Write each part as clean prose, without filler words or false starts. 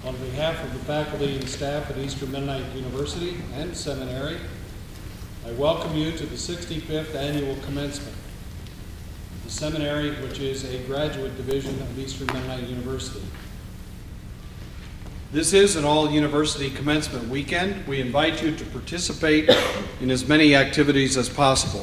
On behalf of the faculty and staff at Eastern Mennonite University and Seminary, I welcome you to the 65th annual commencement. The seminary, which is a graduate division of Eastern Mennonite University. This is an all-university commencement weekend. We invite you to participate in as many activities as possible.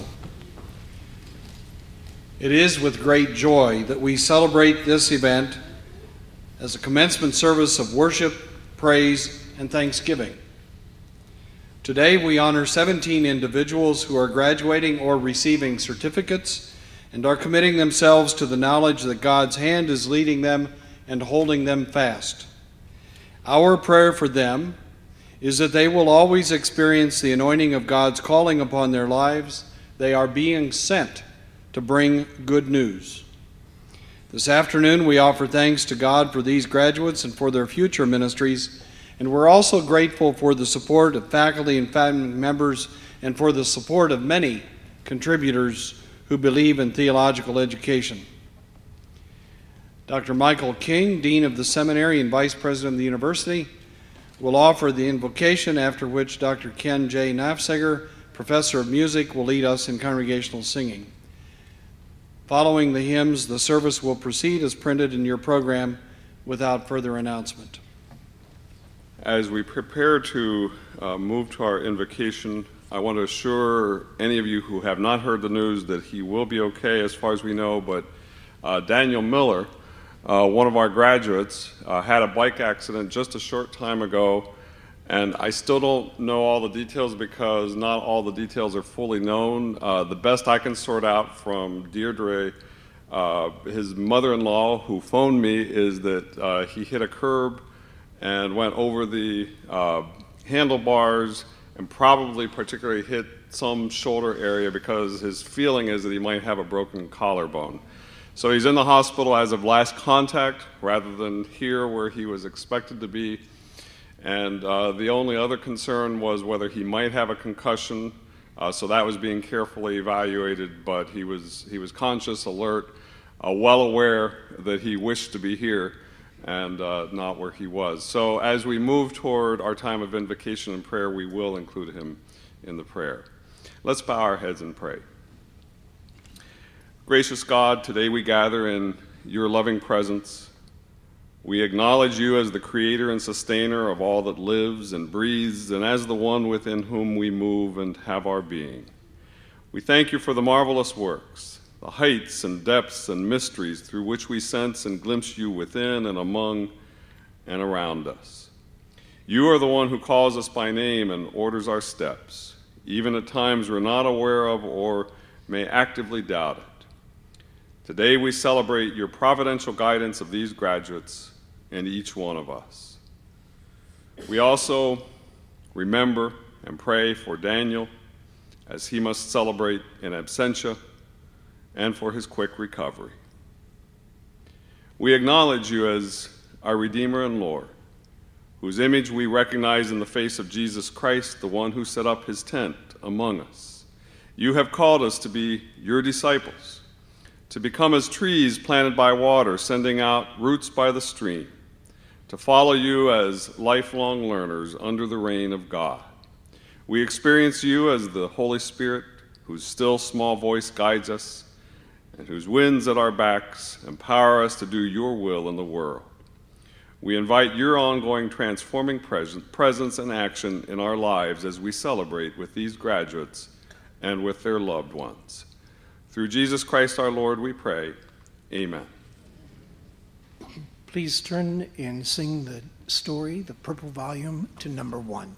It is with great joy that we celebrate this event as a commencement service of worship, praise, and thanksgiving. Today we honor 17 individuals who are graduating or receiving certificates and are committing themselves to the knowledge that God's hand is leading them and holding them fast. Our prayer for them is that they will always experience the anointing of God's calling upon their lives. They are being sent to bring good news. This afternoon we offer thanks to God for these graduates and for their future ministries, and we're also grateful for the support of faculty and family members and for the support of many contributors who believe in theological education. Dr. Michael King, Dean of the Seminary and Vice President of the University, will offer the invocation, after which Dr. Ken J. Nafseger, Professor of Music, will lead us in congregational singing. Following the hymns, the service will proceed as printed in your program without further announcement. As we prepare to move to our invocation, I want to assure any of you who have not heard the news that he will be okay as far as we know, but Daniel Miller, one of our graduates, had a bike accident just a short time ago, and I still don't know all the details because not all the details are fully known. The best I can sort out from Deirdre, his mother-in-law, who phoned me, is that he hit a curb and went over the handlebars and probably particularly hit some shoulder area because his feeling is that he might have a broken collarbone. So he's in the hospital as of last contact rather than here where he was expected to be. And the only other concern was whether he might have a concussion. So that was being carefully evaluated, but he was conscious, alert, well aware that he wished to be here and not where he was. So as we move toward our time of invocation and prayer, we will include him in the prayer. Let's bow our heads and pray. Gracious God, today we gather in your loving presence. We acknowledge you as the creator and sustainer of all that lives and breathes, and as the one within whom we move and have our being. We thank you for the marvelous works, the heights and depths and mysteries through which we sense and glimpse you within and among and around us. You are the one who calls us by name and orders our steps, even at times we're not aware of or may actively doubt it. Today we celebrate your providential guidance of these graduates and each one of us. We also remember and pray for Daniel as he must celebrate in absentia and for his quick recovery. We acknowledge you as our Redeemer and Lord, whose image we recognize in the face of Jesus Christ, the one who set up his tent among us. You have called us to be your disciples, to become as trees planted by water, sending out roots by the stream, to follow you as lifelong learners under the reign of God. We experience you as the Holy Spirit, whose still small voice guides us, and whose winds at our backs empower us to do your will in the world. We invite your ongoing transforming presence and action in our lives as we celebrate with these graduates and with their loved ones. Through Jesus Christ our Lord we pray, amen. Please turn and sing the story, the purple volume, to number 1.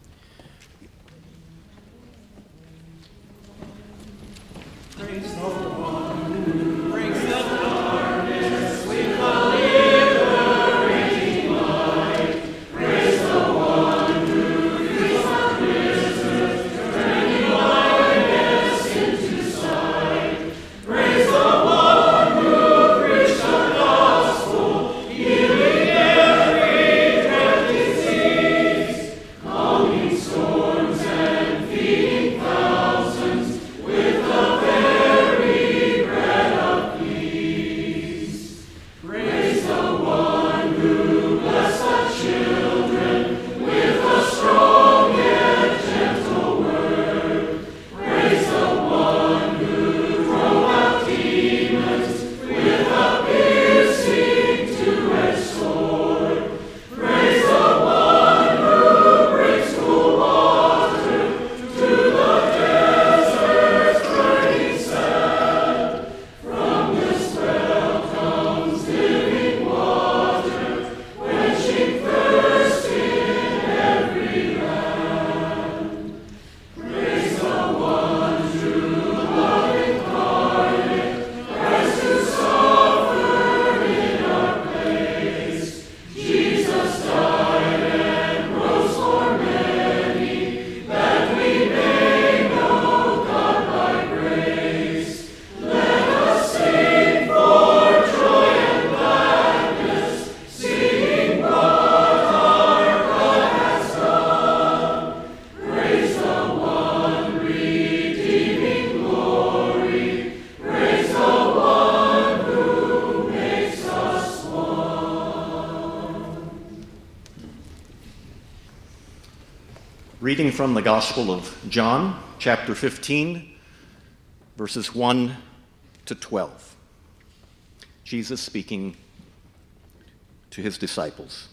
Praise the one, breaks the darkness with the liberating light. Praise the one who frees our prisoners, turning blindness into sight. Praise the one who preached the gospel, healing every dread disease, calming storms and feeding thousands with the very bread of peace. Praise the one who blessed the Reading from the Gospel of John, chapter 15, verses 1 to 12. Jesus speaking to his disciples.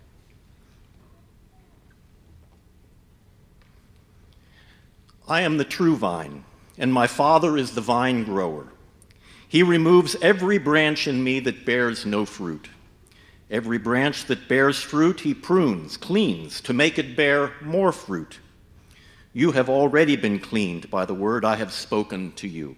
I am the true vine, and my Father is the vine grower. He removes every branch in me that bears no fruit. Every branch that bears fruit he prunes, cleans, to make it bear more fruit. You have already been cleaned by the word I have spoken to you.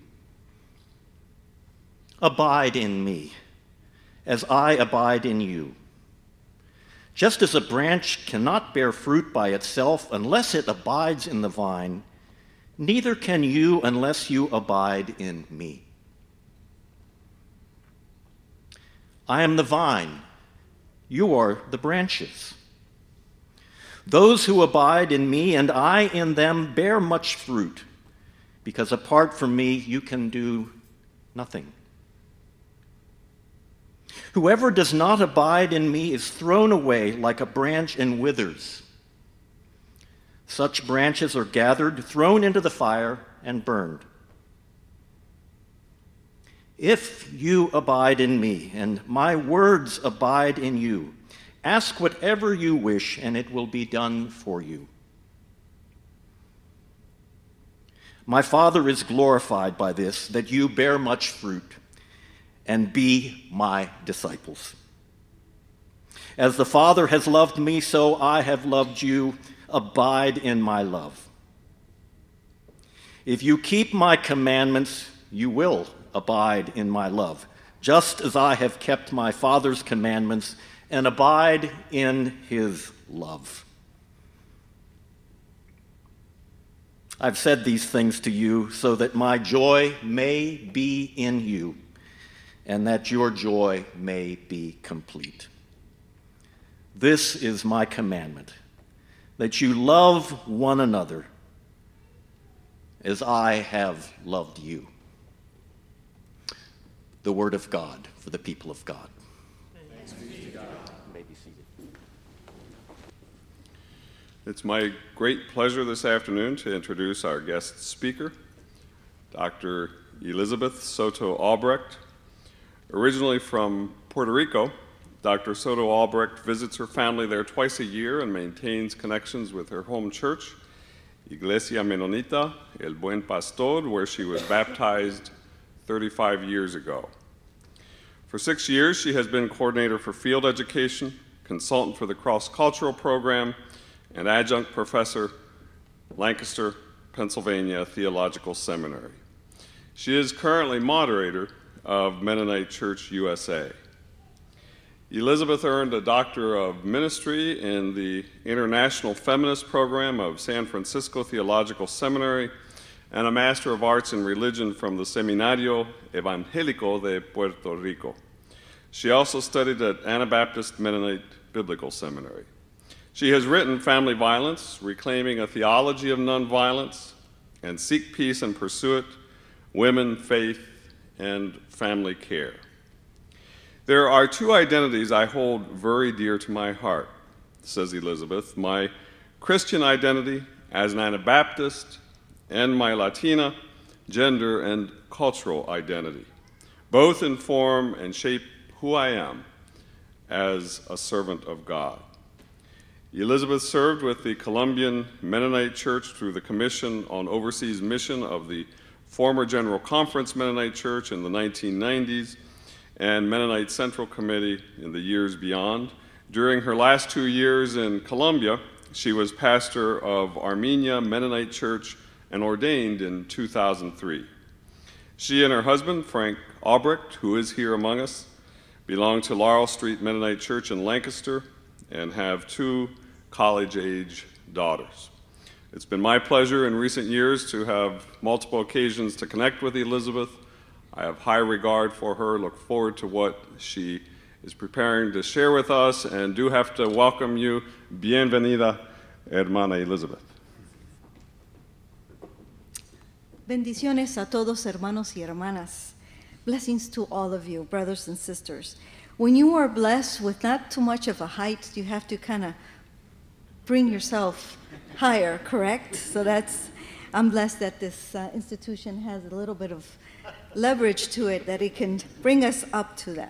Abide in me, as I abide in you. Just as a branch cannot bear fruit by itself unless it abides in the vine, neither can you unless you abide in me. I am the vine. You are the branches. Those who abide in me and I in them bear much fruit, because apart from me you can do nothing. Whoever does not abide in me is thrown away like a branch and withers. Such branches are gathered, thrown into the fire, and burned. If you abide in me, and my words abide in you, ask whatever you wish, and it will be done for you. My Father is glorified by this, that you bear much fruit, and be my disciples. As the Father has loved me, so I have loved you. Abide in my love. If you keep my commandments, you will abide in my love, just as I have kept my Father's commandments and abide in his love. I've said these things to you so that my joy may be in you and that your joy may be complete. This is my commandment, that you love one another as I have loved you. The word of God for the people of God. Thanks be to God. You may be seated. It's my great pleasure this afternoon to introduce our guest speaker, Dr. Elizabeth Soto Albrecht. Originally from Puerto Rico, Dr. Soto Albrecht visits her family there twice a year and maintains connections with her home church, Iglesia Menonita El Buen Pastor, where she was baptized 35 years ago. For 6 years, she has been coordinator for field education, consultant for the cross-cultural program, and adjunct professor, Lancaster, Pennsylvania Theological Seminary. She is currently moderator of Mennonite Church USA. Elizabeth earned a Doctor of Ministry in the International Feminist Program of San Francisco Theological Seminary and a Master of Arts in Religion from the Seminario Evangélico de Puerto Rico. She also studied at Anabaptist Mennonite Biblical Seminary. She has written Family Violence, Reclaiming a Theology of Nonviolence, and Seek Peace and Pursue It, Women, Faith, and Family Care. There are two identities I hold very dear to my heart. says Elizabeth, my Christian identity as an Anabaptist and my Latina gender and cultural identity. Both inform and shape who I am as a servant of God. Elizabeth served with the Colombian Mennonite Church through the Commission on Overseas Mission of the former General Conference Mennonite Church in the 1990s and Mennonite Central Committee in the years beyond. During her last 2 years in Colombia, she was pastor of Armenia Mennonite Church and ordained in 2003. She and her husband, Frank Albrecht, who is here among us, belong to Laurel Street Mennonite Church in Lancaster and have 2 college-age daughters. It's been my pleasure in recent years to have multiple occasions to connect with Elizabeth. I have high regard for her, look forward to what she is preparing to share with us, and do have to welcome you. Bienvenida, hermana Elizabeth. Bendiciones a todos, hermanos y hermanas. Blessings to all of you, brothers and sisters. When you are blessed with not too much of a height, you have to kind of bring yourself higher, correct? So I'm blessed that this institution has a little bit of leverage to it, that it can bring us up to that.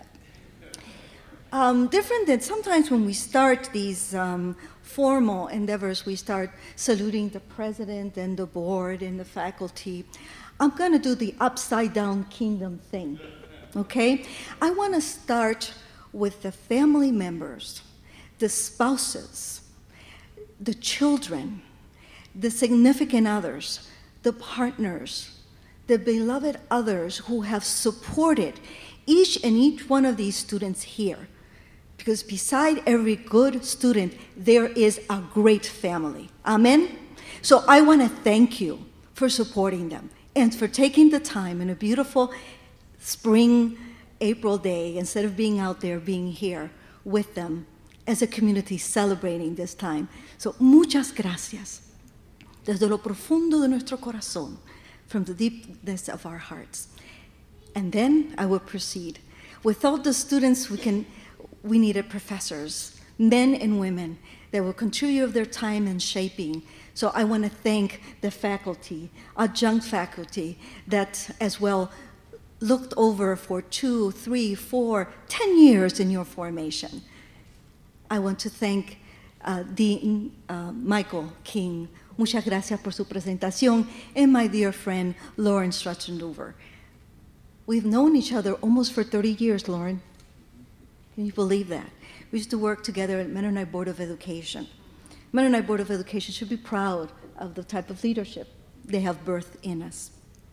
Different than sometimes when we start these formal endeavors, we start saluting the president and the board and the faculty. I'm going to do the upside down kingdom thing, okay? I want to start with the family members, the spouses, the children, the significant others, the partners, the beloved others who have supported each one of these students here. Because beside every good student, there is a great family. Amen? So I want to thank you for supporting them and for taking the time in a beautiful spring, April day, instead of being out there, being here with them as a community celebrating this time. So muchas gracias. Desde lo profundo de nuestro corazón, from the deepness of our hearts. And then I will proceed. Without the students, we needed professors, men and women, that will contribute of their time in shaping. So I want to thank the faculty, adjunct faculty, that as well looked over for 2, 3, 4, 10 years in your formation. I want to thank Dean Michael King. Muchas gracias por su presentación. And my dear friend, Lauren Strutzendover. We've known each other almost for 30 years, Lauren. Can you believe that? We used to work together at Mennonite Board of Education. Mennonite Board of Education should be proud of the type of leadership they have birthed in us.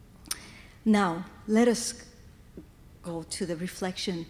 Now, let us go to the reflection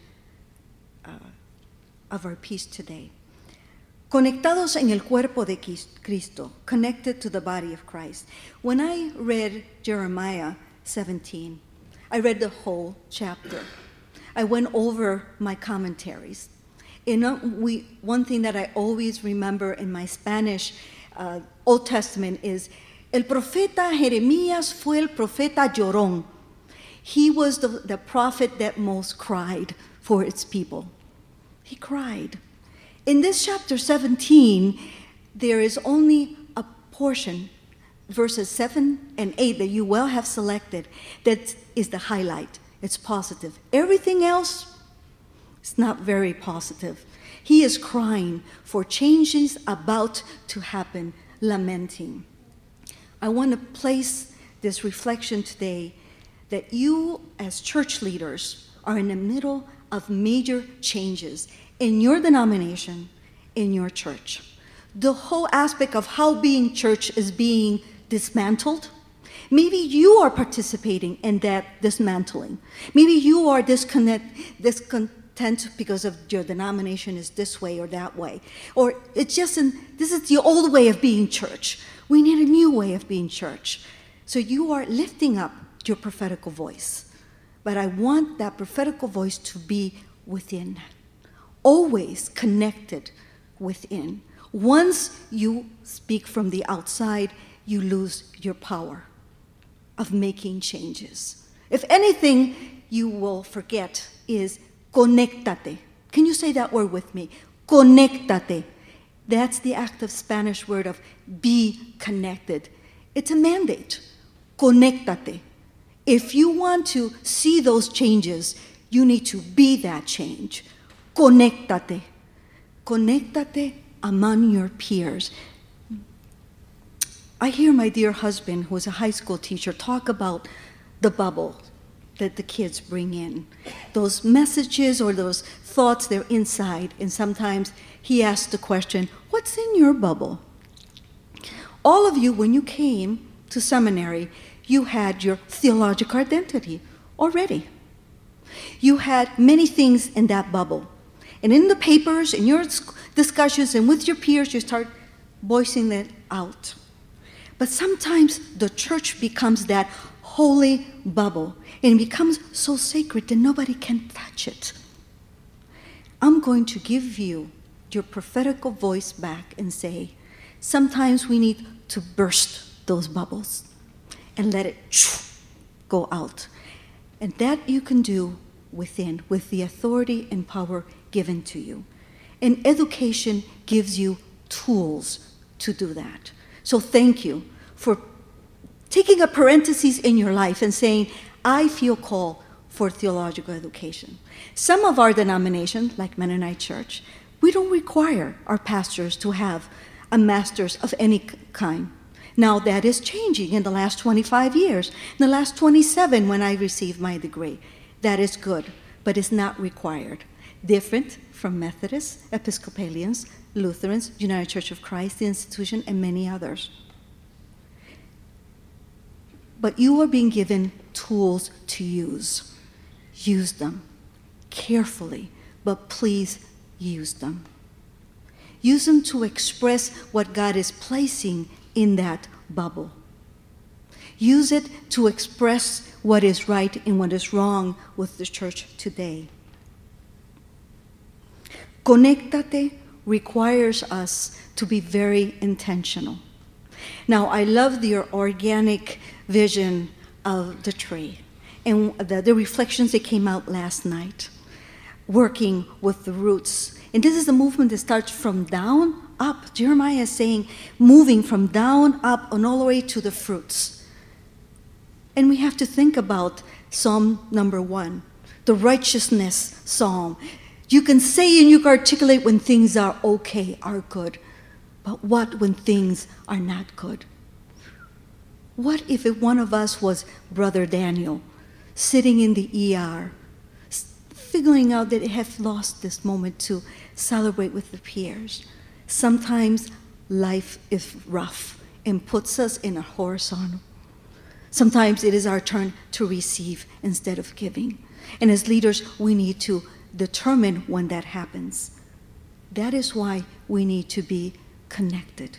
of our piece today. Conectados en el cuerpo de Cristo, connected to the body of Christ. When I read Jeremiah 17, I read the whole chapter. I went over my commentaries. One thing that I always remember in my Spanish Old Testament is, el profeta Jeremías fue el profeta llorón. He was the prophet that most cried for its people. He cried. In this chapter 17, there is only a portion, verses 7 and 8, that you well have selected, that is the highlight. It's positive. Everything else is not very positive. He is crying for changes about to happen, lamenting. I want to place this reflection today that you as church leaders are in the middle of major changes in your denomination, in your church. The whole aspect of how being church is being dismantled. Maybe you are participating in that dismantling. Maybe you are discontent because of your denomination is this way or that way. Or it's just, this is the old way of being church. We need a new way of being church. So you are lifting up your prophetical voice. But I want that prophetical voice to be within, always connected within. Once you speak from the outside, you lose your power of making changes. If anything you will forget is conéctate. Can you say that word with me? Conéctate. That's the active Spanish word of be connected. It's a mandate. Conéctate. If you want to see those changes, you need to be that change. Conéctate. Conéctate among your peers. I hear my dear husband, who is a high school teacher, talk about the bubble that the kids bring in. Those messages or those thoughts, they're inside. And sometimes he asks the question, what's in your bubble? All of you, when you came to seminary, you had your theological identity already. You had many things in that bubble. And in the papers, in your discussions, and with your peers, you start voicing that out. But sometimes the church becomes that holy bubble, and it becomes so sacred that nobody can touch it. I'm going to give you your prophetical voice back and say, sometimes we need to burst those bubbles and let it go out. And that you can do within, with the authority and power given to you. And education gives you tools to do that. So thank you for taking a parenthesis in your life and saying, I feel called for theological education. Some of our denominations, like Mennonite Church, we don't require our pastors to have a master's of any kind. Now that is changing in the last 25 years. In the last 27 when I received my degree. That is good, but it's not required. Different from Methodists, Episcopalians, Lutherans, United Church of Christ, the institution, and many others. But you are being given tools to use. Use them carefully, but please use them. Use them to express what God is placing in that bubble. Use it to express what is right and what is wrong with the church today. Conéctate requires us to be very intentional. Now, I love your organic vision of the tree and the reflections that came out last night, working with the roots. And this is a movement that starts from down up. Jeremiah is saying, moving from down up and all the way to the fruits. And we have to think about Psalm number 1, the righteousness psalm. You can say and you can articulate when things are okay, are good. But what when things are not good? What if one of us was Brother Daniel, sitting in the ER, figuring out that it has lost this moment to celebrate with the peers? Sometimes life is rough and puts us in a horizontal. Sometimes it is our turn to receive instead of giving. And as leaders, we need to determine when that happens. That is why we need to be connected.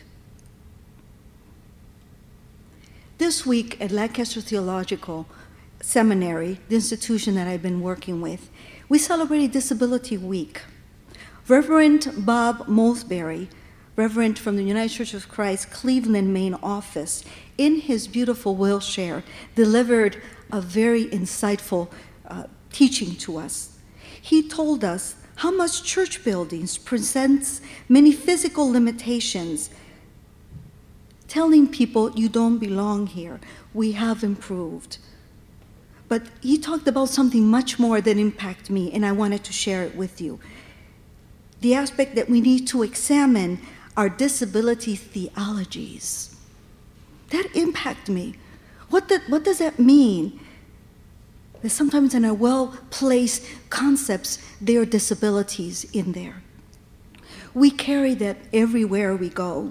This week at Lancaster Theological Seminary, the institution that I've been working with, we celebrated Disability Week. Reverend Bob Mosberry, Reverend from the United Church of Christ, Cleveland, Maine office, in his beautiful wheelchair, delivered a very insightful teaching to us. He told us how much church buildings presents many physical limitations, telling people you don't belong here. We have improved. But he talked about something much more that impacted me, and I wanted to share it with you. The aspect that we need to examine our disability theologies. That impacted me. What does that mean? That sometimes in our well-placed concepts, there are disabilities in there. We carry that everywhere we go.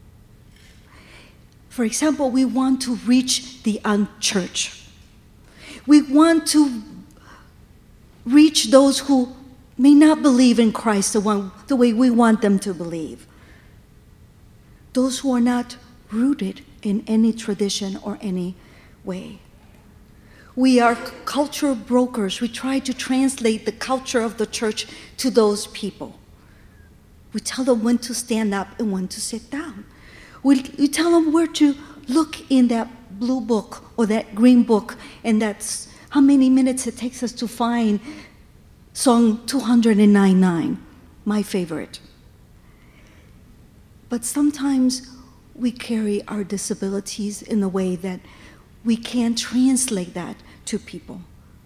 For example, we want to reach the unchurched. We want to reach those who may not believe in Christ the way we want them to believe. Those who are not rooted in any tradition or any way. We are culture brokers. We try to translate the culture of the church to those people. We tell them when to stand up and when to sit down. We tell them where to look in that blue book or that green book, and that's how many minutes it takes us to find Song 209.9, my favorite. But sometimes we carry our disabilities in a way that we can't translate that to people.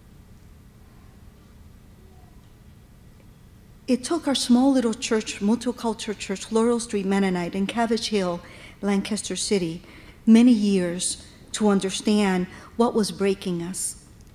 It took our small little church, multicultural church, Laurel Street Mennonite in Cabbage Hill, Lancaster City, many years to understand what was breaking us.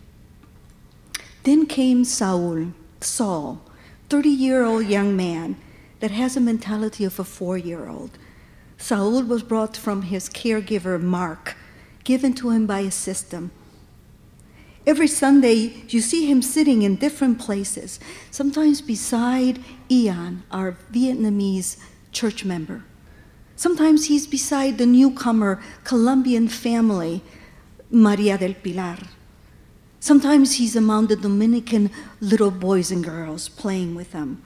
Then came Saul, 30-year-old young man that has a mentality of a 4-year-old. Saul was brought from his caregiver, Mark, given to him by a system. Every Sunday, you see him sitting in different places, sometimes beside Ian, our Vietnamese church member. Sometimes he's beside the newcomer Colombian family, Maria del Pilar. Sometimes he's among the Dominican little boys and girls playing with them.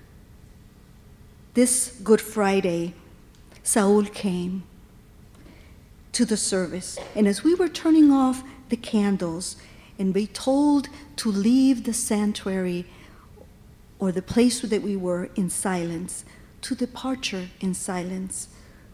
This Good Friday, Saul came to the service, and as we were turning off the candles and be told to leave the sanctuary or the place that we were in silence, to departure in silence,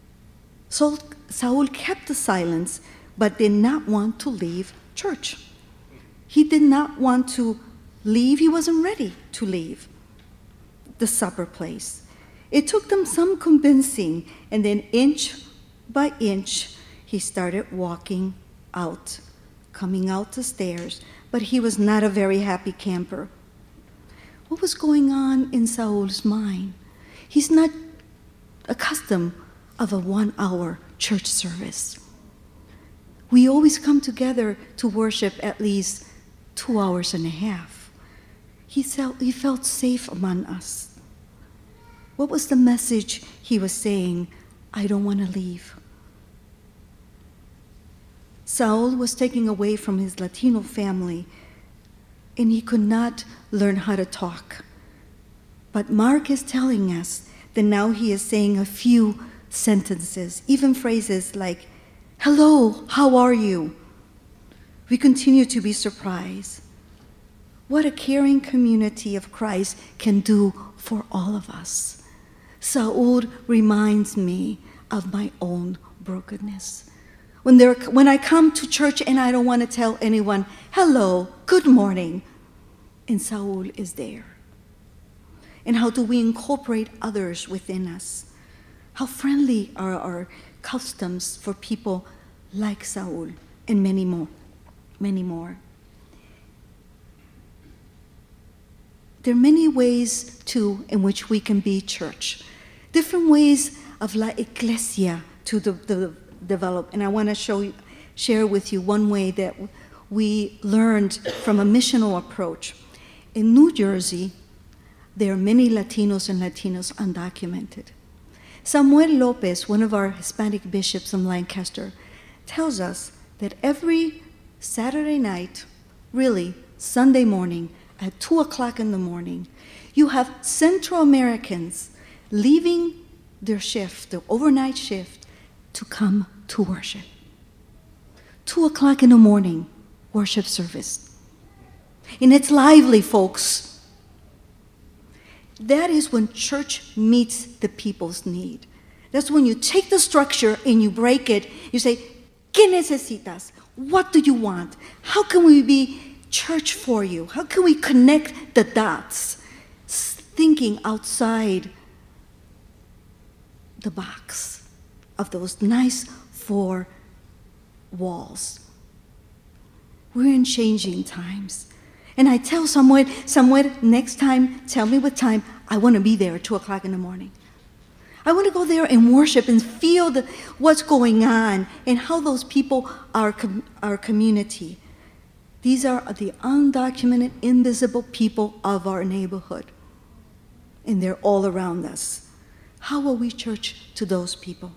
Saul kept the silence, but did not want to leave church. He did not want to leave. He wasn't ready to leave the supper place. It took them some convincing, and then inch by inch, he started walking out, coming out the stairs, but he was not a very happy camper. What was going on in Saul's mind? He's not accustomed of a 1-hour church service. We always come together to worship at least 2 hours and a half. He felt safe among us. What was the message he was saying? I don't want to leave. Saul was taken away from his Latino family, and he could not learn how to talk. But Mark is telling us that now he is saying a few sentences, even phrases like, hello, how are you? We continue to be surprised. What a caring community of Christ can do for all of us. Saul reminds me of my own brokenness. When I come to church and I don't want to tell anyone, hello, good morning, and Saul is there. And how do we incorporate others within us? How friendly are our customs for people like Saul, and many more, many more. There are many ways, too, in which we can be church. Different ways of la iglesia to develop. And I want to share with you one way that we learned from a missional approach. In New Jersey, there are many Latinos and Latinas undocumented. Samuel Lopez, one of our Hispanic bishops in Lancaster, tells us that every Saturday night, really Sunday morning, at 2 o'clock in the morning, you have Central Americans leaving their shift, their overnight shift, to come to worship. 2 o'clock in the morning, worship service. And it's lively, folks. That is when church meets the people's need. That's when you take the structure and you break it. You say, ¿Qué necesitas? What do you want? How can we be church for you? How can we connect the dots? Thinking outside the box of those nice 4 walls. We're in changing times. And I tell someone, next time, tell me what time. I want to be there at 2 o'clock in the morning. I want to go there and worship and feel what's going on and how those people are our community. These are the undocumented, invisible people of our neighborhood. And they're all around us. How will we church to those people?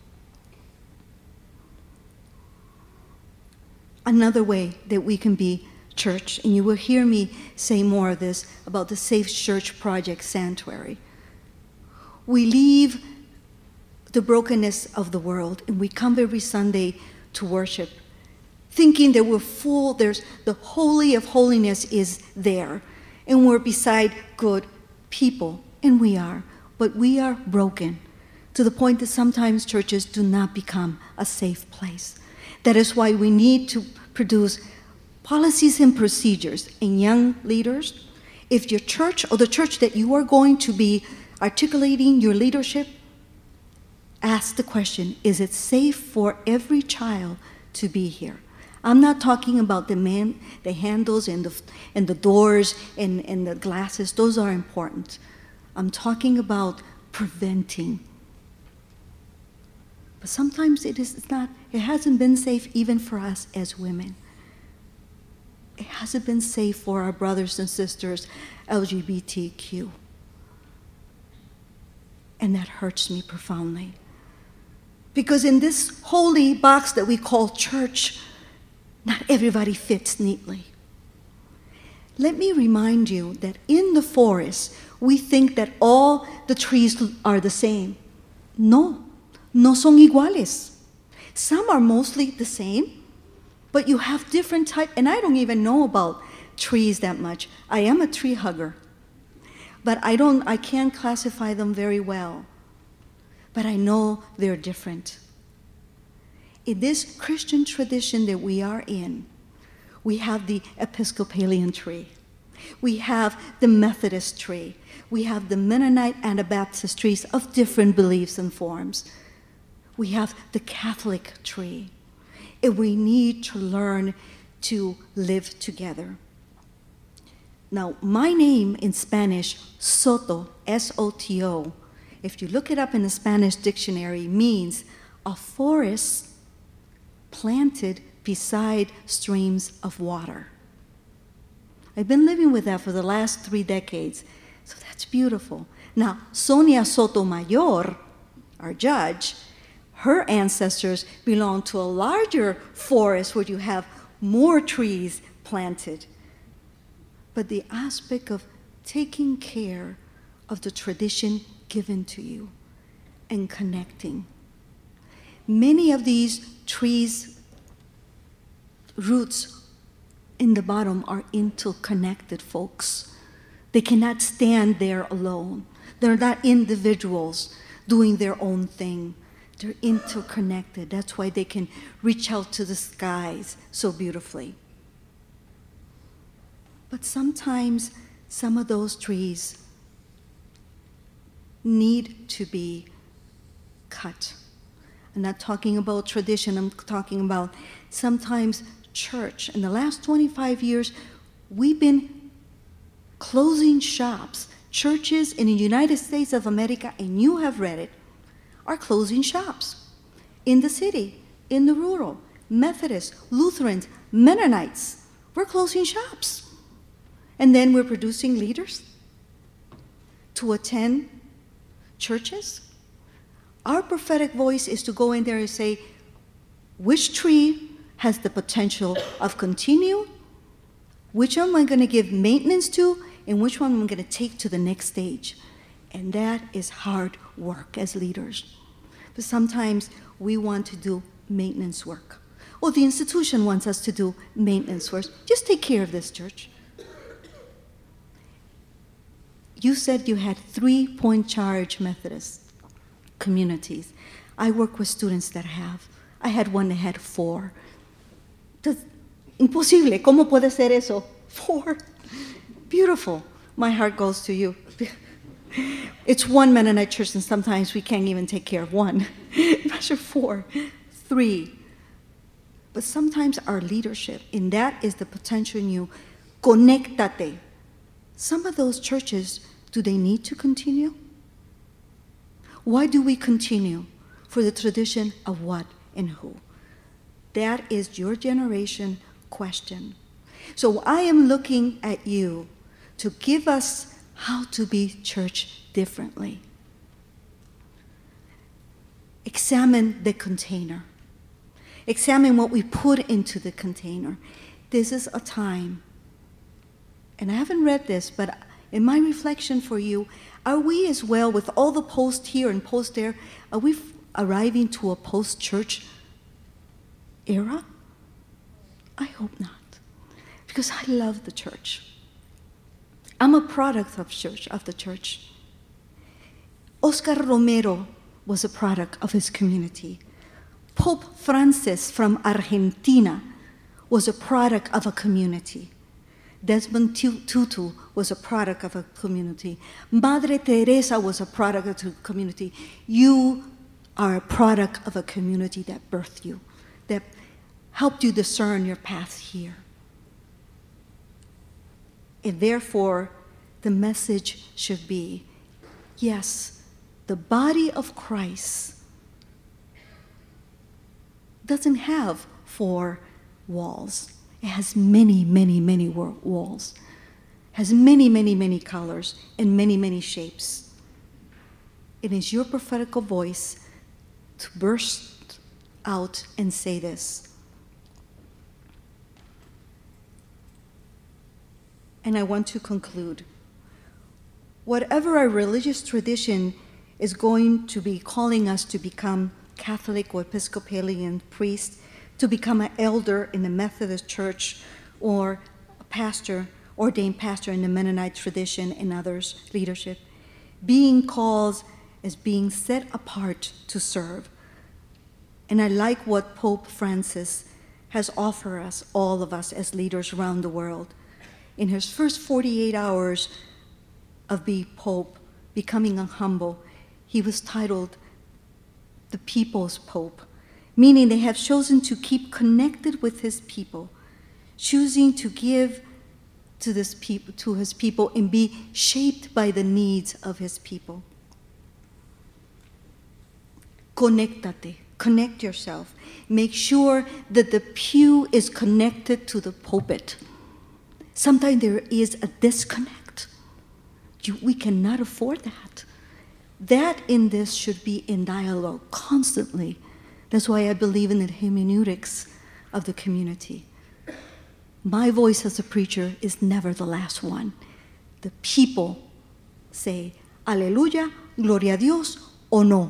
Another way that we can be church, and you will hear me say more of this about the Safe Church Project Sanctuary. We leave the brokenness of the world, and we come every Sunday to worship, thinking that we're full, there's the Holy of Holiness is there, and we're beside good people, and we are, but we are broken. to the point that sometimes churches do not become a safe place. That is why we need to produce policies and procedures. And young leaders, if your church or the church that you are going to be articulating your leadership, ask the question, is it safe for every child to be here? I'm not talking about the handles and the doors and the glasses. Those are important. I'm talking about preventing. But sometimes it hasn't been safe even for us as women. It hasn't been safe for our brothers and sisters, LGBTQ. And that hurts me profoundly. Because in this holy box that we call church, not everybody fits neatly. Let me remind you that in the forest, we think that all the trees are the same. No son iguales. Some are mostly the same, but you have different types, and I don't even know about trees that much. I am a tree hugger, but I can't classify them very well. But I know they're different. In this Christian tradition that we are in, we have the Episcopalian tree. We have the Methodist tree. We have the Mennonite Anabaptist trees of different beliefs and forms. We have the Catholic tree. And we need to learn to live together. Now, my name in Spanish, Soto, S-O-T-O, if you look it up in the Spanish dictionary, means a forest planted beside streams of water. I've been living with that for the last 3 decades, so that's beautiful. Now, Sonia Sotomayor, our judge, her ancestors belong to a larger forest where you have more trees planted. But the aspect of taking care of the tradition given to you and connecting. Many of these trees' roots in the bottom are interconnected, folks. They cannot stand there alone. They're not individuals doing their own thing. They're interconnected. That's why they can reach out to the skies so beautifully. But sometimes some of those trees need to be cut. I'm not talking about tradition, I'm talking about sometimes church. In the last 25 years, we've been closing shops. Churches in the United States of America, and you have read it, are closing shops in the city, in the rural, Methodists, Lutherans, Mennonites. We're closing shops. And then we're producing leaders to attend churches. Our prophetic voice is to go in there and say, which tree has the potential of continue, which one am I going to give maintenance to, and which one I'm going to take to the next stage. And that is hard work as leaders. But sometimes we want to do maintenance work. Or the institution wants us to do maintenance work. Just take care of this, church. You said you had 3-point charge Methodist communities. I work with students that have. I had one that had 4. Imposible. ¿Cómo puede ser eso? 4. Beautiful. My heart goes to you. It's one Mennonite church, and sometimes we can't even take care of one. Imagine 4, 3. But sometimes our leadership, and that is the potential in you, conéctate. Some of those churches, do they need to continue? Why do we continue? For the tradition of what and who? That is your generation question. So I am looking at you to give us how to be church differently. Examine the container. Examine what we put into the container. This is a time, and I haven't read this, but in my reflection for you, are we as well, with all the post here and post there, are we arriving to a post-church era? I hope not, because I love the church. I'm a product of the church. Oscar Romero was a product of his community. Pope Francis from Argentina was a product of a community. Desmond Tutu was a product of a community. Madre Teresa was a product of a community. You are a product of a community that birthed you, that helped you discern your path here. And therefore, the message should be, yes, the body of Christ doesn't have 4 walls. It has many, many, many walls. Has many, many, many colors and many, many shapes. It is your prophetical voice to burst out and say this. And I want to conclude. Whatever our religious tradition is going to be calling us to become Catholic or Episcopalian priest, to become an elder in the Methodist Church, or a pastor, ordained pastor in the Mennonite tradition and others' leadership, being called as being set apart to serve. And I like what Pope Francis has offered us, all of us as leaders around the world. In his first 48 hours of being Pope, becoming humble, he was titled the People's Pope, meaning they have chosen to keep connected with his people, choosing to give to his people and be shaped by the needs of his people. Conéctate, connect yourself. Make sure that the pew is connected to the pulpit. Sometimes there is a disconnect. We cannot afford that. That in this should be in dialogue constantly. That's why I believe in the hermeneutics of the community. My voice as a preacher is never the last one. The people say, Aleluya, gloria a Dios, o no.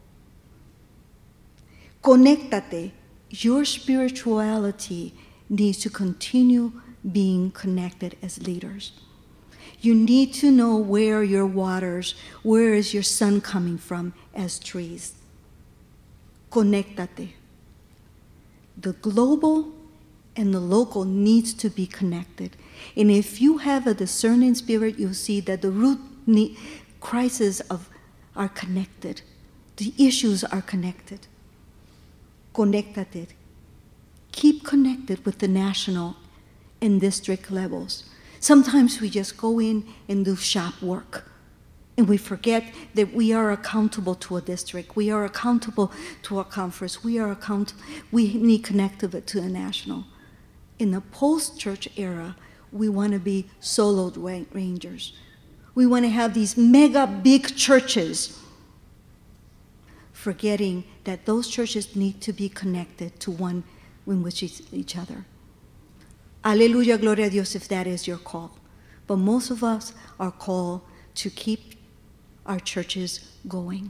Conéctate. Your spirituality needs to continue being connected as leaders. You need to know where your waters, where is your sun coming from as trees. Conéctate. The global and the local needs to be connected. And if you have a discerning spirit, you'll see that the root crises are connected. The issues are connected. Conéctate. Keep connected with the national and district levels. Sometimes we just go in and do shop work, and we forget that we are accountable to a district. We are accountable to a conference. We need connected to the national. In the post-church era, we want to be soloed rangers. We want to have these mega big churches, forgetting that those churches need to be connected to one in which each other. Aleluya, gloria a Dios, if that is your call. But most of us are called to keep our churches going.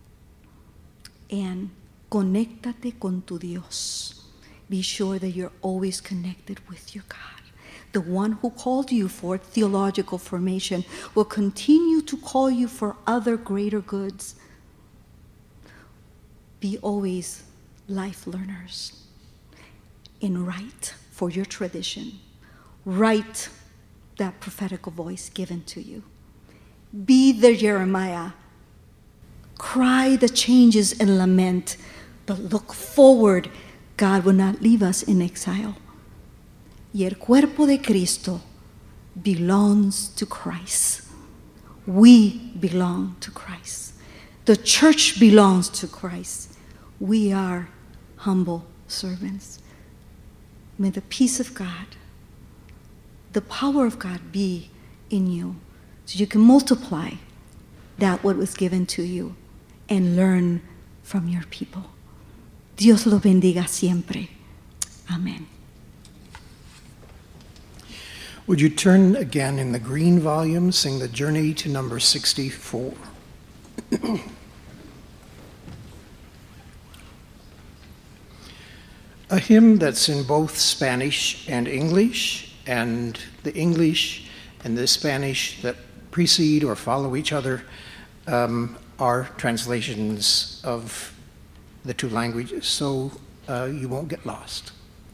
And conéctate con tu Dios. Be sure that you're always connected with your God. The one who called you for theological formation will continue to call you for other greater goods. Be always life learners and write for your tradition. Write that prophetical voice given to you. Be the Jeremiah. Cry the changes and lament, but look forward. God will not leave us in exile. Y el cuerpo de Cristo belongs to Christ. We belong to Christ. The church belongs to Christ. We are humble servants. May the peace of God, the power of God be in you, so you can multiply that what was given to you and learn from your people. Dios lo bendiga siempre. Amen. Would you turn again in the green volume, sing the Journey to number 64. A hymn that's in both Spanish and English, and the English and the Spanish that precede or follow each other are translations of the two languages, so you won't get lost.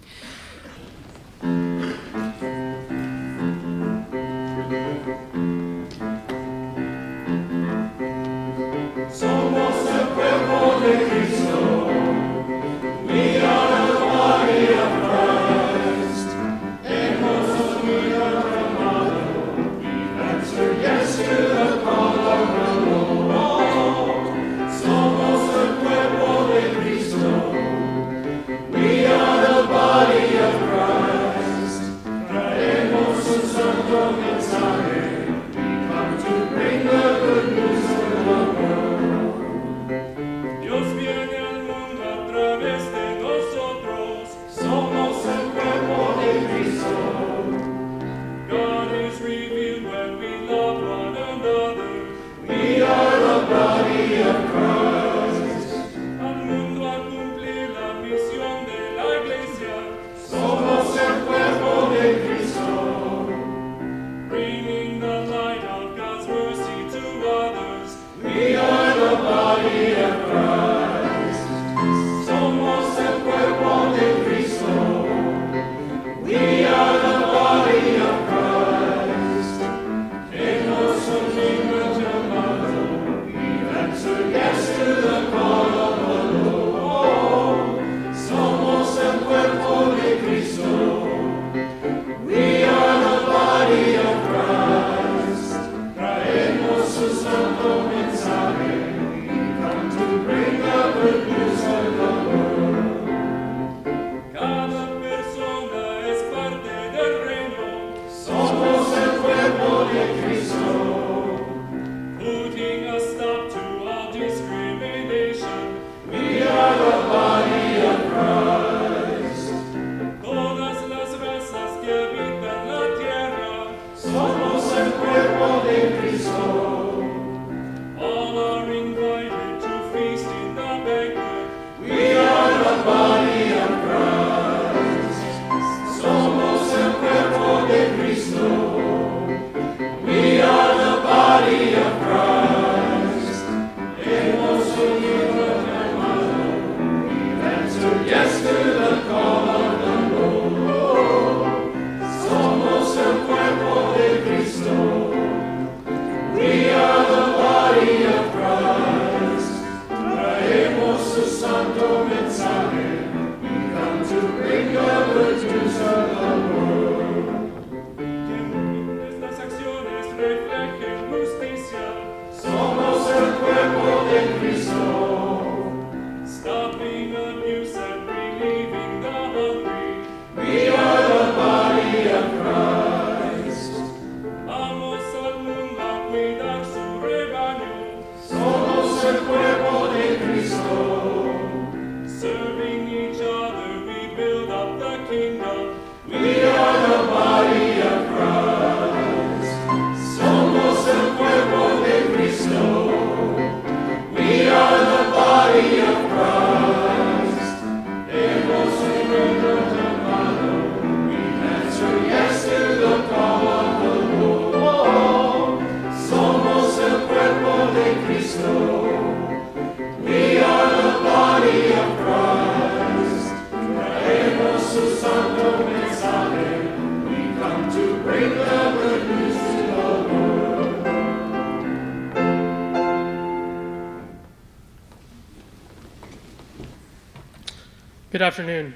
Good afternoon.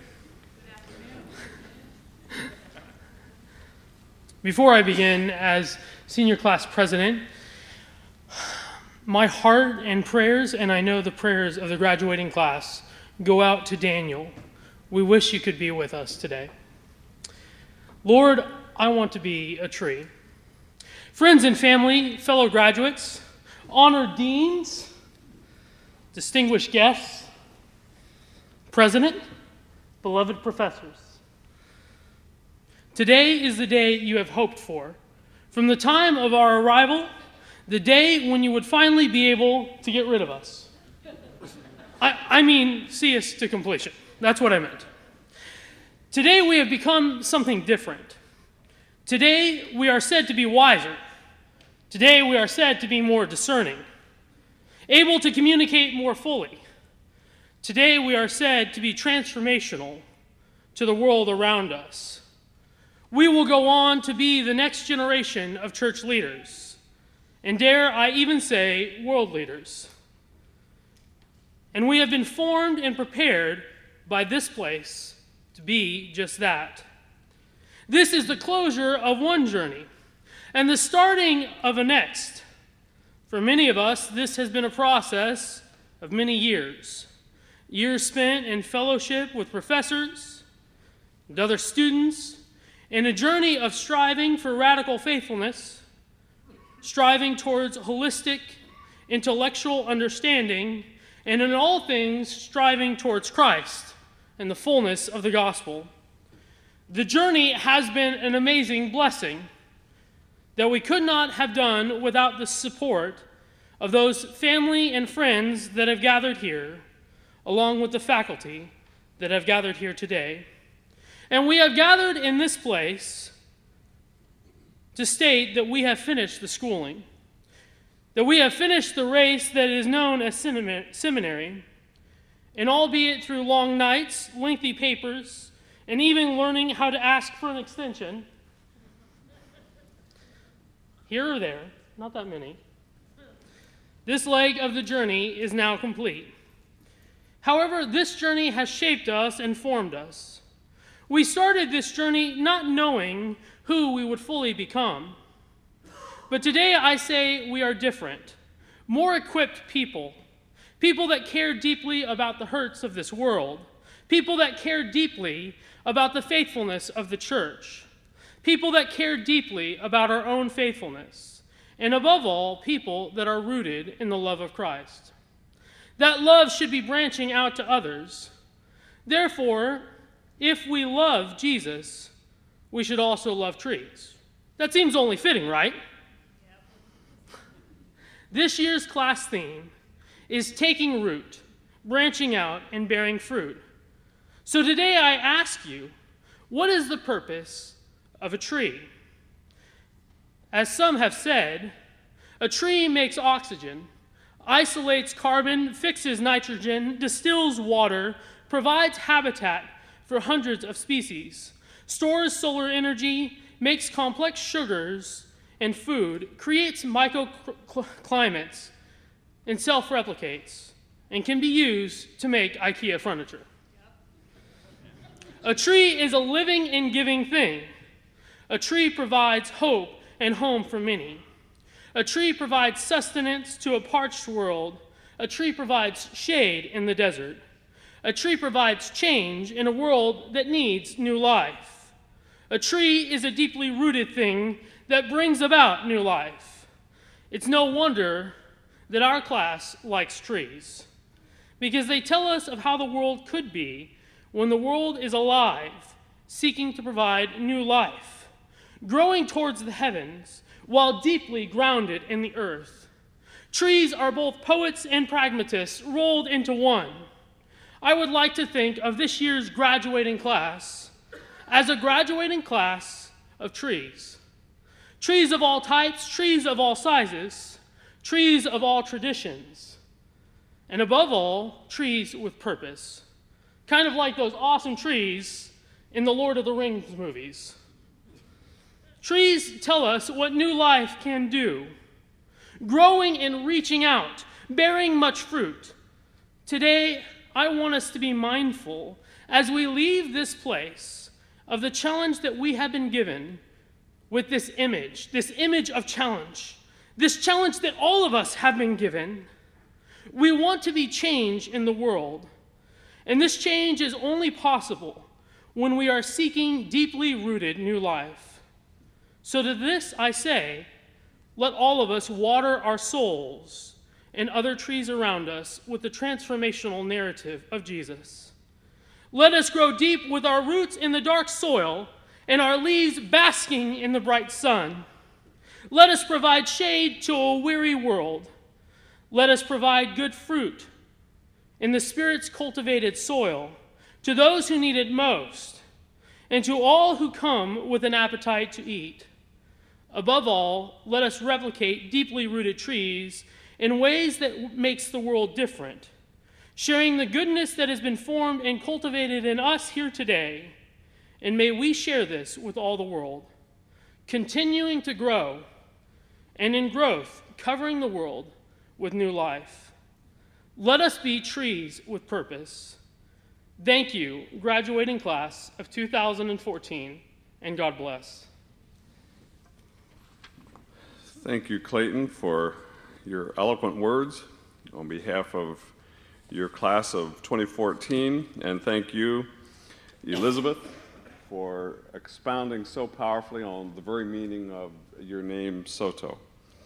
Before I begin, as senior class president, my heart and prayers, and I know the prayers of the graduating class, go out to Daniel. We wish you could be with us today. Lord, I want to be a tree. Friends and family, fellow graduates, honored deans, distinguished guests, President, beloved professors, today is the day you have hoped for. From the time of our arrival, the day when you would finally be able to get rid of us. I mean, see us to completion. That's what I meant. Today we have become something different. Today we are said to be wiser. Today we are said to be more discerning. able to communicate more fully. Today we are said to be transformational to the world around us. We will go on to be the next generation of church leaders, and dare I even say, world leaders. And we have been formed and prepared by this place to be just that. This is the closure of one journey and the starting of a next. For many of us, this has been a process of many years. Years spent in fellowship with professors and other students, in a journey of striving for radical faithfulness, striving towards holistic intellectual understanding, and in all things striving towards Christ and the fullness of the gospel. The journey has been an amazing blessing that we could not have done without the support of those family and friends that have gathered here, along with the faculty that have gathered here today. And we have gathered in this place to state that we have finished the schooling, that we have finished the race that is known as seminary, and albeit through long nights, lengthy papers, and even learning how to ask for an extension, here or there, not that many, this leg of the journey is now complete. However, this journey has shaped us and formed us. We started this journey not knowing who we would fully become. But today I say we are different, more equipped people, people that care deeply about the hurts of this world, people that care deeply about the faithfulness of the church, people that care deeply about our own faithfulness, and above all, people that are rooted in the love of Christ. That love should be branching out to others. Therefore, if we love Jesus, we should also love trees. That seems only fitting, right? Yep. This year's class theme is taking root, branching out, and bearing fruit. So today I ask you, what is the purpose of a tree? As some have said, a tree makes oxygen, isolates carbon, fixes nitrogen, distills water, provides habitat for hundreds of species, stores solar energy, makes complex sugars and food, creates microclimates, and self-replicates, and can be used to make IKEA furniture. A tree is a living and giving thing. A tree provides hope and home for many. A tree provides sustenance to a parched world. A tree provides shade in the desert. A tree provides change in a world that needs new life. A tree is a deeply rooted thing that brings about new life. It's no wonder that our class likes trees, because they tell us of how the world could be when the world is alive, seeking to provide new life, growing towards the heavens while deeply grounded in the earth. Trees are both poets and pragmatists rolled into one. I would like to think of this year's graduating class as a graduating class of trees. Trees of all types, trees of all sizes, trees of all traditions, and above all, trees with purpose. Kind of like those awesome trees in the Lord of the Rings movies. Trees tell us what new life can do, growing and reaching out, bearing much fruit. Today, I want us to be mindful as we leave this place of the challenge that we have been given with this image of challenge, this challenge that all of us have been given. We want to be change in the world, and this change is only possible when we are seeking deeply rooted new life. So to this I say, let all of us water our souls and other trees around us with the transformational narrative of Jesus. Let us grow deep with our roots in the dark soil and our leaves basking in the bright sun. Let us provide shade to a weary world. Let us provide good fruit in the Spirit's cultivated soil to those who need it most, and to all who come with an appetite to eat. Above all, let us replicate deeply rooted trees in ways that makes the world different, sharing the goodness that has been formed and cultivated in us here today. And may we share this with all the world, continuing to grow, and in growth, covering the world with new life. Let us be trees with purpose. Thank you, graduating class of 2014, and God bless. Thank you, Clayton, for your eloquent words on behalf of your class of 2014, and thank you, Elizabeth, for expounding so powerfully on the very meaning of your name, Soto.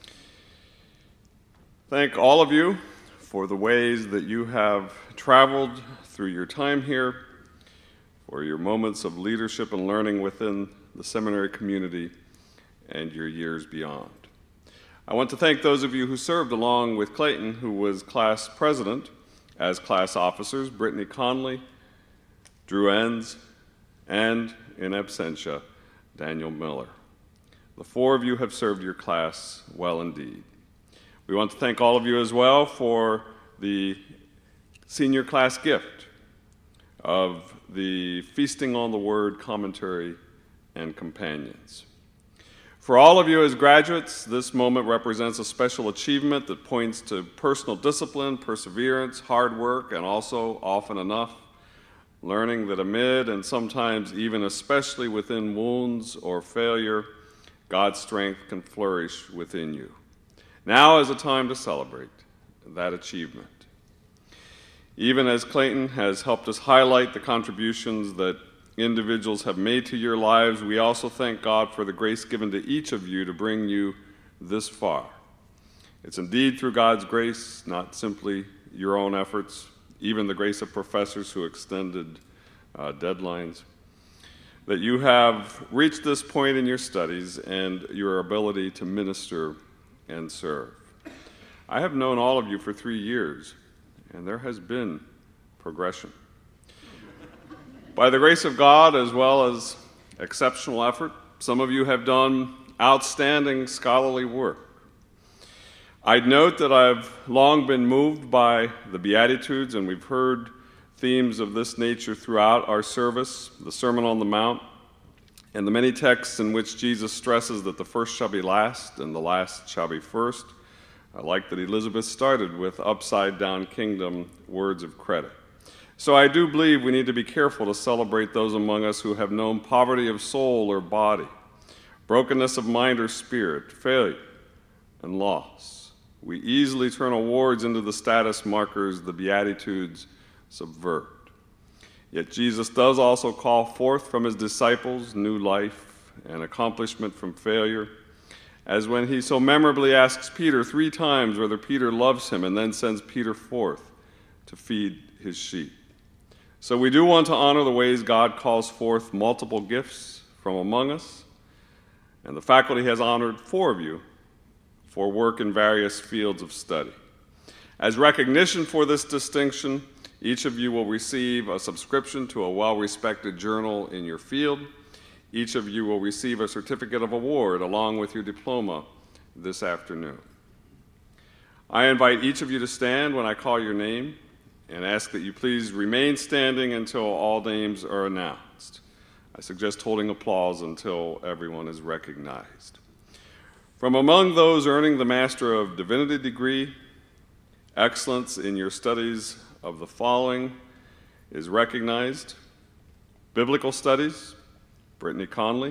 Thank all of you for the ways that you have traveled through your time here, for your moments of leadership and learning within the seminary community, and your years beyond. I want to thank those of you who served along with Clayton, who was class president, as class officers, Brittany Conley, Drew Enns, and, in absentia, Daniel Miller. The four of you have served your class well indeed. We want to thank all of you as well for the senior class gift of the Feasting on the Word commentary and companions. For all of you as graduates, this moment represents a special achievement that points to personal discipline, perseverance, hard work, and also, often enough, learning that amid and sometimes even especially within wounds or failure, God's strength can flourish within you. Now is a time to celebrate that achievement. Even as Clayton has helped us highlight the contributions that individuals have made to your lives, we also thank God for the grace given to each of you to bring you this far. It's indeed through God's grace, not simply your own efforts, even the grace of professors who extended deadlines, that you have reached this point in your studies and your ability to minister and serve. I have known all of you for 3 years, and there has been progression. By the grace of God, as well as exceptional effort, some of you have done outstanding scholarly work. I'd note that I've long been moved by the Beatitudes, and we've heard themes of this nature throughout our service, the Sermon on the Mount, and the many texts in which Jesus stresses that the first shall be last and the last shall be first. I like that Elizabeth started with upside-down kingdom words of credit. So I do believe we need to be careful to celebrate those among us who have known poverty of soul or body, brokenness of mind or spirit, failure, and loss. We easily turn awards into the status markers the Beatitudes subvert. Yet Jesus does also call forth from his disciples new life and accomplishment from failure, as when he so memorably asks Peter 3 times whether Peter loves him and then sends Peter forth to feed his sheep. So we do want to honor the ways God calls forth multiple gifts from among us, and the faculty has honored 4 of you for work in various fields of study. As recognition for this distinction, each of you will receive a subscription to a well-respected journal in your field. Each of you will receive a certificate of award along with your diploma this afternoon. I invite each of you to stand when I call your name and ask that you please remain standing until all names are announced. I suggest holding applause until everyone is recognized. From among those earning the Master of Divinity degree, excellence in your studies of the following is recognized: Biblical Studies, Brittany Conley;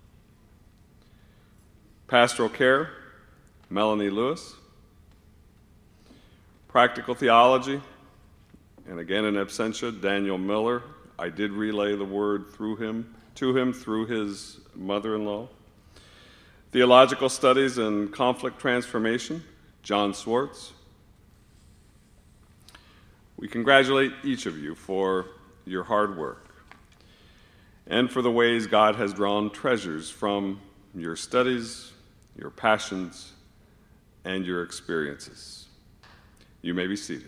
Pastoral Care, Melanie Lewis; Practical Theology, and again in absentia, Daniel Miller. I did relay the word to him through his mother-in-law. Theological Studies and Conflict Transformation, John Swartz. We congratulate each of you for your hard work and for the ways God has drawn treasures from your studies, your passions, and your experiences. You may be seated.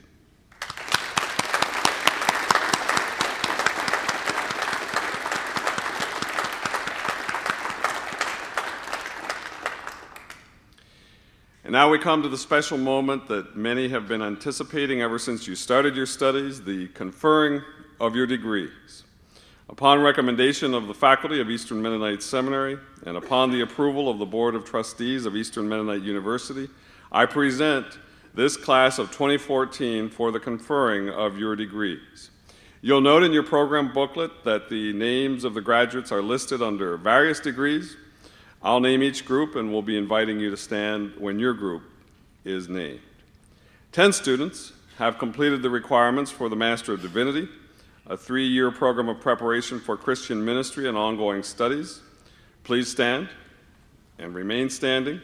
And now we come to the special moment that many have been anticipating ever since you started your studies, the conferring of your degrees. Upon recommendation of the faculty of Eastern Mennonite Seminary and upon the approval of the Board of Trustees of Eastern Mennonite University, I present this class of 2014 for the conferring of your degrees. You'll note in your program booklet that the names of the graduates are listed under various degrees. I'll name each group and we'll be inviting you to stand when your group is named. 10 students have completed the requirements for the Master of Divinity, a 3-year program of preparation for Christian ministry and ongoing studies. Please stand and remain standing.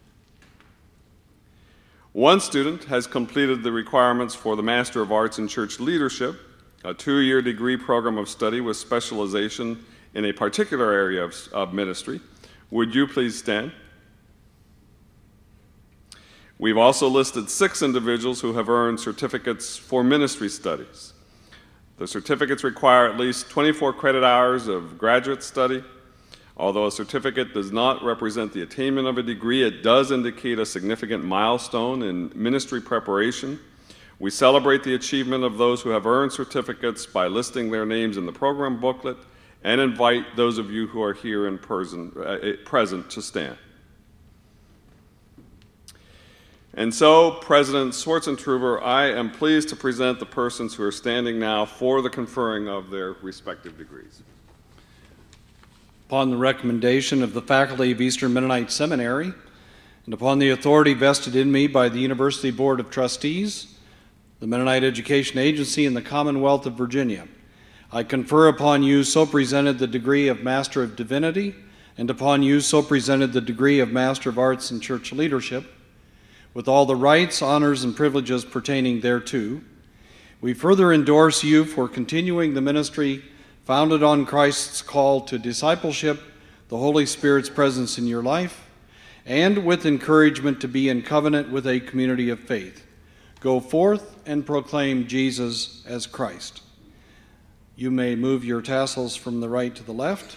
1 student has completed the requirements for the Master of Arts in Church Leadership, a 2-year degree program of study with specialization in a particular area of ministry. Would you please stand? We've also listed 6 individuals who have earned certificates for ministry studies. The certificates require at least 24 credit hours of graduate study. Although a certificate does not represent the attainment of a degree, it does indicate a significant milestone in ministry preparation. We celebrate the achievement of those who have earned certificates by listing their names in the program booklet and invite those of you who are here in present to stand. And so, President Swartzentruber, I am pleased to present the persons who are standing now for the conferring of their respective degrees. Upon the recommendation of the faculty of Eastern Mennonite Seminary, and upon the authority vested in me by the University Board of Trustees, the Mennonite Education Agency, and the Commonwealth of Virginia, I confer upon you so presented the degree of Master of Divinity, and upon you so presented the degree of Master of Arts in Church Leadership, with all the rights, honors, and privileges pertaining thereto. We further endorse you for continuing the ministry founded on Christ's call to discipleship, the Holy Spirit's presence in your life, and with encouragement to be in covenant with a community of faith. Go forth and proclaim Jesus as Christ. You may move your tassels from the right to the left.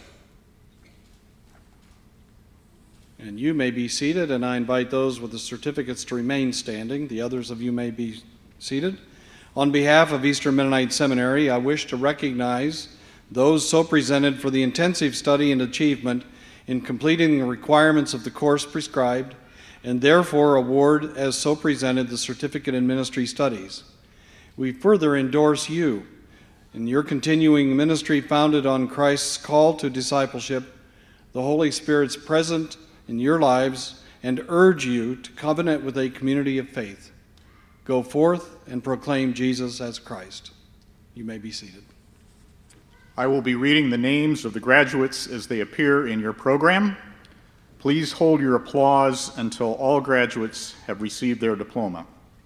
And you may be seated, and I invite those with the certificates to remain standing. The others of you may be seated. On behalf of Eastern Mennonite Seminary, I wish to recognize those so presented for the intensive study and achievement in completing the requirements of the course prescribed, and therefore award as so presented the Certificate in Ministry Studies. We further endorse you in your continuing ministry founded on Christ's call to discipleship, the Holy Spirit's present in your lives, and urge you to covenant with a community of faith. Go forth and proclaim Jesus as Christ. You may be seated. I will be reading the names of the graduates as they appear in your program. Please hold your applause until all graduates have received their diploma.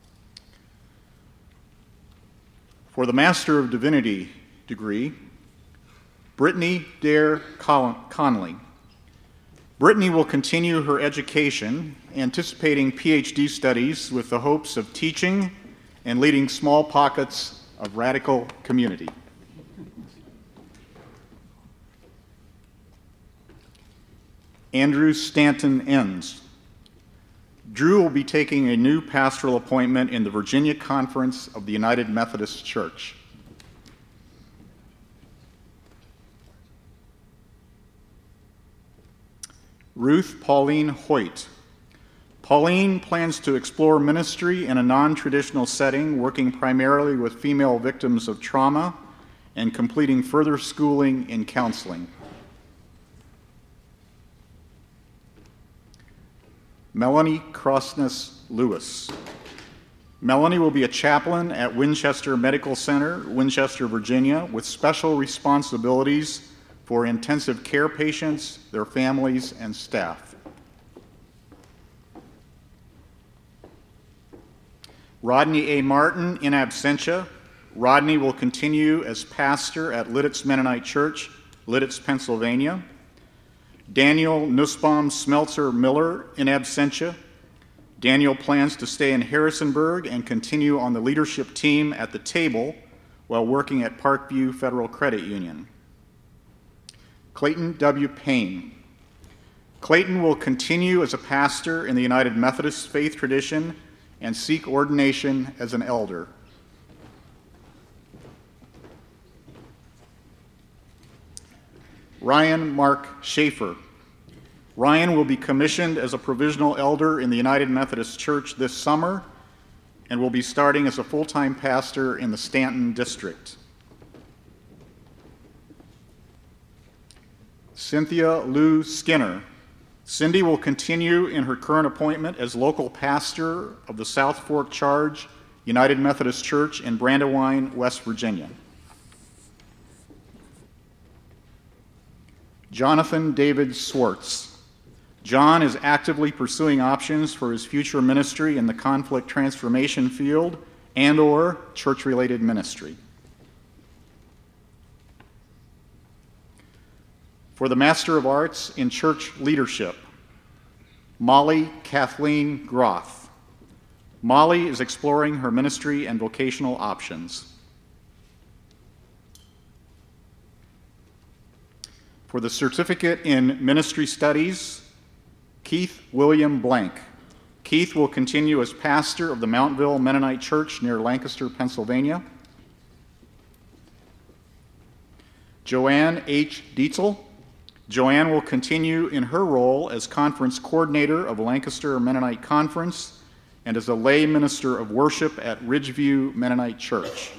For the Master of Divinity degree, Brittany Dare Conley. Brittany will continue her education, anticipating PhD studies with the hopes of teaching and leading small pockets of radical community. Andrew Stanton Enns. Drew will be taking a new pastoral appointment in the Virginia Conference of the United Methodist Church. Ruth Pauline Hoyt. Pauline plans to explore ministry in a non-traditional setting, working primarily with female victims of trauma and completing further schooling in counseling. Melanie Crossness Lewis. Melanie will be a chaplain at Winchester Medical Center, Winchester, Virginia, with special responsibilities for intensive care patients, their families, and staff. Rodney A. Martin, in absentia. Rodney will continue as pastor at Lidditz Mennonite Church, Lidditz, Pennsylvania. Daniel Nussbaum Smeltzer Miller, in absentia. Daniel plans to stay in Harrisonburg and continue on the leadership team at the table while working at Parkview Federal Credit Union. Clayton W. Payne. Clayton will continue as a pastor in the United Methodist faith tradition and seek ordination as an elder. Ryan Mark Schaefer. Ryan will be commissioned as a provisional elder in the United Methodist Church this summer and will be starting as a full-time pastor in the Stanton District. Cynthia Lou Skinner. Cindy will continue in her current appointment as local pastor of the South Fork Charge United Methodist Church in Brandywine, West Virginia. Jonathan David Swartz. John is actively pursuing options for his future ministry in the conflict transformation field and/or church-related ministry. For the Master of Arts in Church Leadership, Molly Kathleen Groth. Molly is exploring her ministry and vocational options. For the Certificate in Ministry Studies, Keith William Blank. Keith will continue as pastor of the Mountville Mennonite Church near Lancaster, Pennsylvania. Joanne H. Dietzel. Joanne will continue in her role as conference coordinator of Lancaster Mennonite Conference and as a lay minister of worship at Ridgeview Mennonite Church.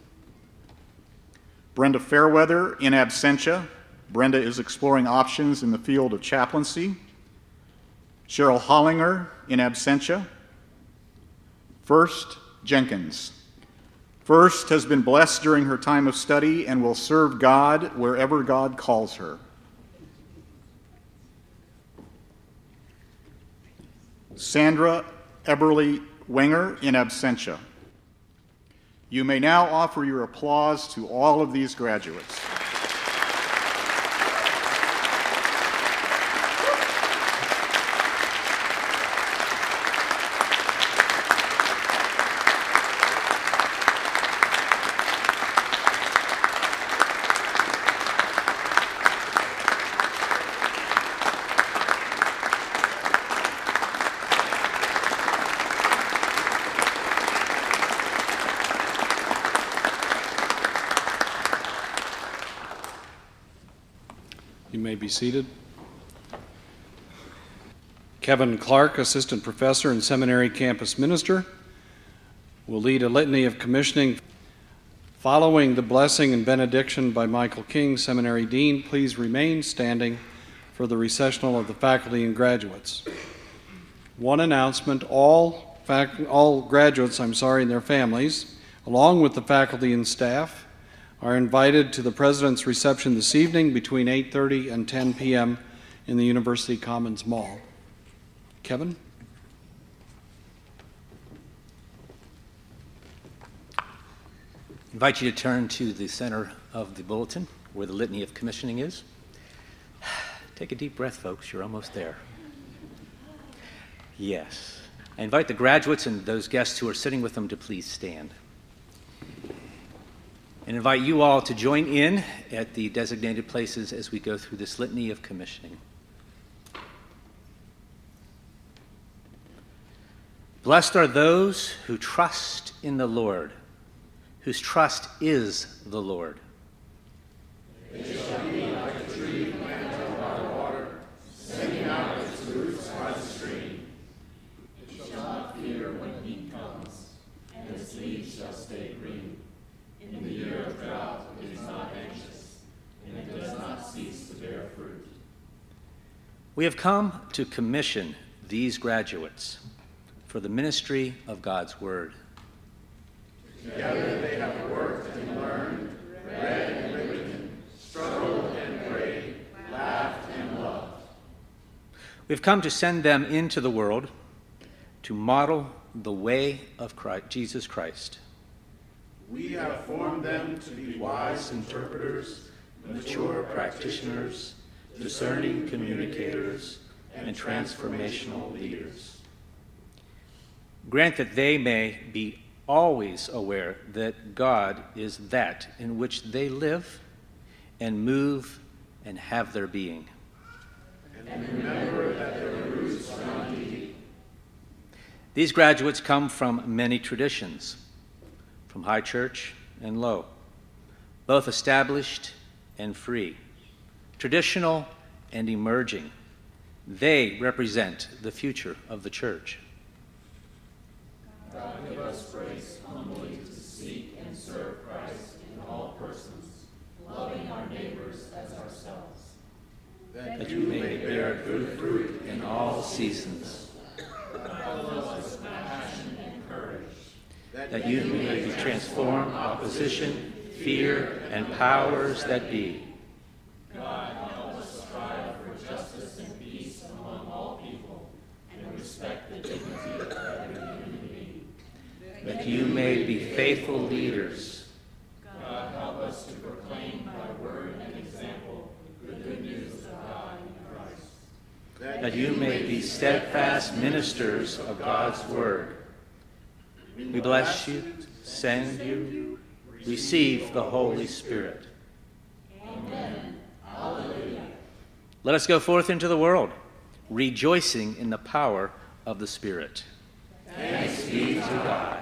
Brenda Fairweather, in absentia. Brenda is exploring options in the field of chaplaincy. Cheryl Hollinger, in absentia. First Jenkins. First has been blessed during her time of study and will serve God wherever God calls her. Sandra Eberly Wenger, in absentia. You may now offer your applause to all of these graduates. You may be seated. Kevin Clark, Assistant Professor and Seminary Campus Minister, will lead a litany of commissioning. Following the blessing and benediction by Michael King, Seminary Dean, please remain standing for the recessional of the faculty and graduates. One announcement, all graduates, and their families, along with the faculty and staff, are invited to the President's reception this evening between 8:30 and 10 p.m. in the University Commons Mall. Kevin? I invite you to turn to the center of the bulletin where the litany of commissioning is. Take a deep breath, folks. You're almost there. Yes. I invite the graduates and those guests who are sitting with them to please stand. And invite you all to join in at the designated places as we go through this litany of commissioning. Blessed are those who trust in the Lord, whose trust is the Lord. They shall be like a tree planted by the water, sending out its roots by the stream. It shall not fear when heat comes, and its leaves shall stay green. In the year of drought it is not anxious, and it does not cease to bear fruit. We have come to commission these graduates for the ministry of God's Word. Together they have worked and learned, read and written, struggled and prayed, laughed and loved. We've come to send them into the world to model the way of Jesus Christ. We have formed them to be wise interpreters, mature practitioners, discerning communicators, and transformational leaders. Grant that they may be always aware that God is that in which they live and move and have their being. and remember that their roots run deep. These graduates come from many traditions, from high church and low, both established and free, traditional and emerging. They represent the future of the church. God, give us grace humbly to seek and serve Christ in all persons, loving our neighbors as ourselves. That you may bear good fruit in all seasons. Fill us with passion and courage. That you may transform opposition, fear, and powers that be. God, help us strive for justice and peace among all people, and respect the dignity of every human being. That you may be faithful leaders. God, help us to proclaim by word and example the good news of God in Christ. That you may be steadfast ministers of God's word. We bless you, send you, receive the Holy Spirit. Amen. Hallelujah. Let us go forth into the world, rejoicing in the power of the Spirit. Thanks be to God.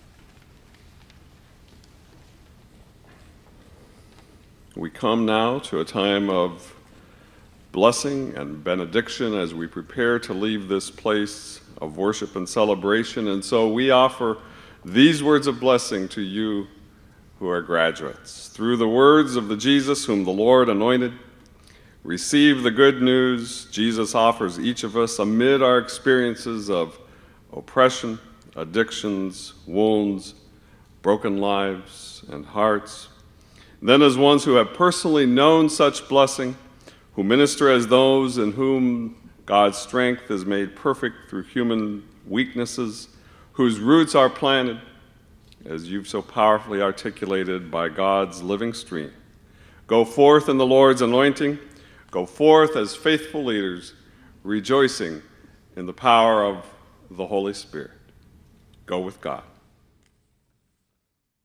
We come now to a time of blessing and benediction as we prepare to leave this place of worship and celebration. And so we offer these words of blessing to you who are graduates. Through the words of the Jesus whom the Lord anointed, receive the good news Jesus offers each of us amid our experiences of oppression, addictions, wounds, broken lives, and hearts. Then, as ones who have personally known such blessing, who minister as those in whom God's strength is made perfect through human weaknesses, whose roots are planted, as you've so powerfully articulated, by God's living stream. Go forth in the Lord's anointing. Go forth as faithful leaders, rejoicing in the power of the Holy Spirit. Go with God.